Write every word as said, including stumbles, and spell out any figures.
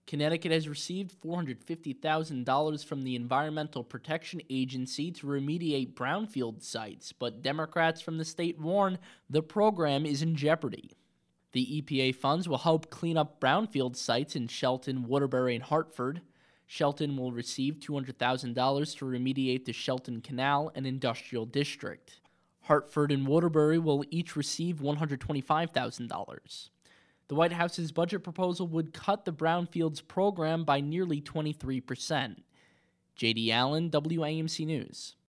Connecticut has received four hundred fifty thousand dollars from the Environmental Protection Agency to remediate brownfield sites, but Democrats from the state warn the program is in jeopardy. The E P A funds will help clean up brownfield sites in Shelton, Waterbury, and Hartford. Shelton will receive two hundred thousand dollars to remediate the Shelton Canal and Industrial District. Hartford and Waterbury will each receive one hundred twenty-five thousand dollars. The White House's budget proposal would cut the brownfields program by nearly twenty-three percent. J D Allen, W A M C News.